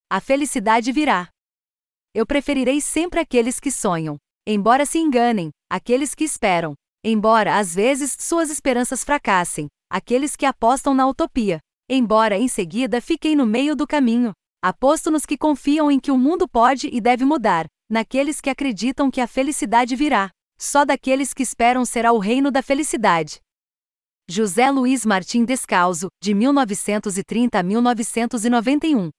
A felicidade virá. Eu preferirei sempre aqueles que sonham, embora se enganem, aqueles que esperam, embora às vezes suas esperanças fracassem, aqueles que apostam na utopia, embora em seguida fiquem no meio do caminho. Aposto nos que confiam em que o mundo pode e deve mudar, naqueles que acreditam que a felicidade virá. Só daqueles que esperam será o reino da felicidade. José Luiz Martim Descalzo, de 1930 a 1991.